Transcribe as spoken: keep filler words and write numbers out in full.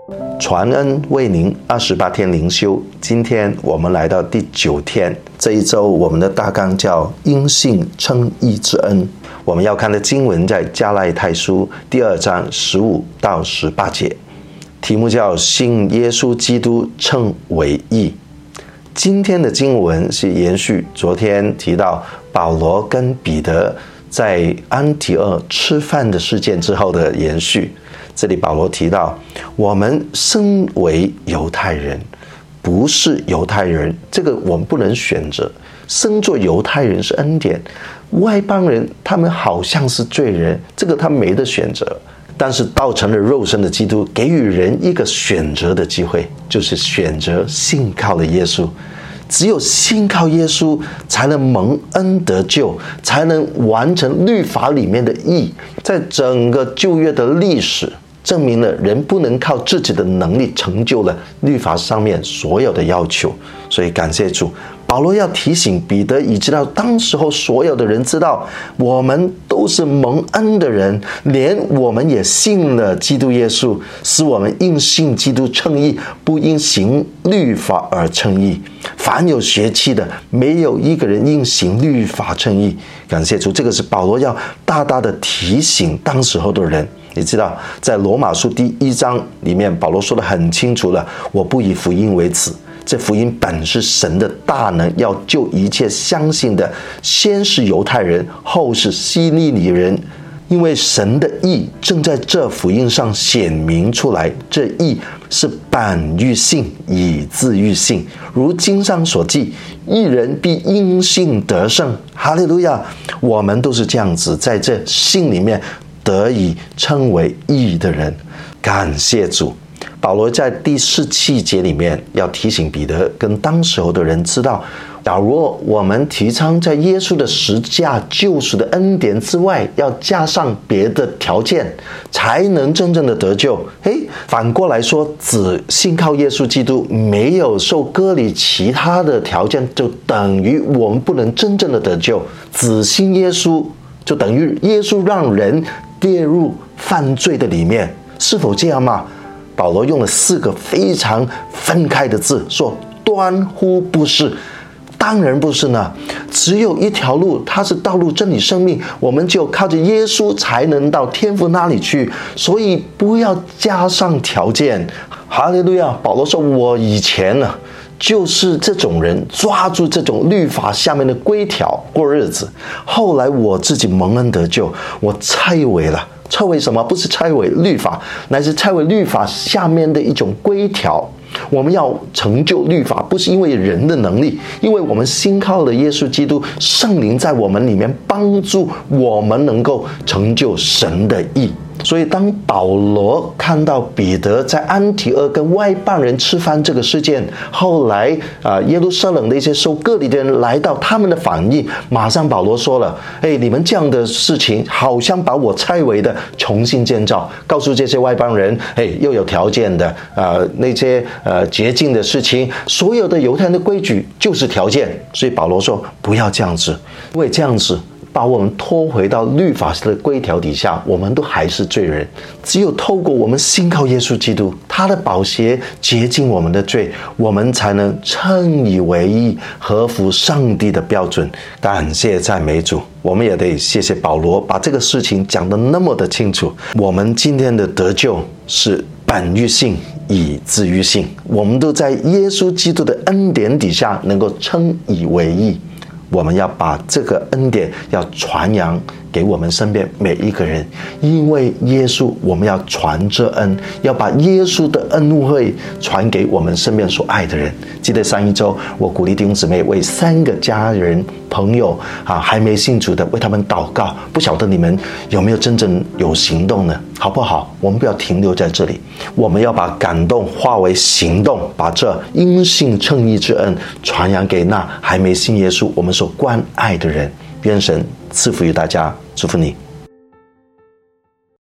传恩为您二十八天灵修，今天我们来到第九天。这一周我们的大纲叫因信称义之恩。我们要看的经文在加拉太书第二章十五到十八节，题目叫信耶稣基督称为义。今天的经文是延续昨天提到保罗跟彼得在安提阿吃饭的事件之后的延续。这里保罗提到，我们身为犹太人，不是犹太人，这个我们不能选择。生做犹太人是恩典，外邦人他们好像是罪人，这个他们没得选择。但是道成了肉身的基督给予人一个选择的机会，就是选择信靠了耶稣。只有信靠耶稣，才能蒙恩得救，才能完成律法里面的义。在整个旧约的历史，证明了人不能靠自己的能力成就了律法上面所有的要求。所以感谢主，保罗要提醒彼得，以及到当时候所有的人知道，我们都是蒙恩的人，连我们也信了基督耶稣，使我们因信基督称义，不因行律法而称义。凡有血气的，没有一个人因行律法称义。感谢主，这个是保罗要大大的提醒当时候的人。你知道，在罗马书第一章里面，保罗说得很清楚了，我不以福音为耻。这福音本是神的大能，要救一切相信的，先是犹太人，后是希利尼人。因为神的义正在这福音上显明出来，这义是本于信，以致于信。如经上所记，义人必因信得胜。哈利路亚！我们都是这样子，在这信里面得以称为义的人。感谢主。保罗在第十七节里面要提醒彼得跟当时候的人知道，假如我们提倡在耶稣的十架救赎的恩典之外，要加上别的条件，才能真正的得救。诶，反过来说，只信靠耶稣基督，没有受割礼其他的条件，就等于我们不能真正的得救。只信耶稣，就等于耶稣让人跌入犯罪的里面，是否这样吗？保罗用了四个非常分开的字，说断乎不是。当然不是呢，只有一条路，它是道路真理生命，我们就靠着耶稣才能到天父那里去，所以不要加上条件。哈利路亚！保罗说，我以前呢就是这种人，抓住这种律法下面的规条过日子，后来我自己蒙恩得救，我拆违了。拆违什么？不是拆违律法，乃是拆违律法下面的一种规条。我们要成就律法，不是因为人的能力，因为我们信靠了耶稣基督，圣灵在我们里面帮助我们能够成就神的义。所以当保罗看到彼得在安提阿跟外邦人吃饭这个事件，后来啊耶路撒冷的一些受割礼的人来到，他们的反应马上保罗说了，哎，你们这样的事情好像把我拆违的重新建造，告诉这些外邦人，哎，又有条件的啊、呃、那些呃洁净的事情，所有的犹太人的规矩就是条件。所以保罗说不要这样子，因为这样子把我们拖回到律法的规条底下，我们都还是罪人。只有透过我们信靠耶稣基督，他的宝血洁净我们的罪，我们才能称以为义，合乎上帝的标准。感谢赞美主，我们也得谢谢保罗把这个事情讲得那么的清楚。我们今天的得救是本于信，以致于信，我们都在耶稣基督的恩典底下能够称以为义。我们要把这个恩典要传扬给我们身边每一个人，因为耶稣，我们要传这恩，要把耶稣的恩惠传给我们身边所爱的人。记得上一周我鼓励弟兄姊妹为三个家人朋友啊还没信主的为他们祷告，不晓得你们有没有真正有行动呢？好不好？我们不要停留在这里，我们要把感动化为行动，把这因信称义之恩传扬给那还没信耶稣我们所关爱的人。愿神赐福于大家，祝福你。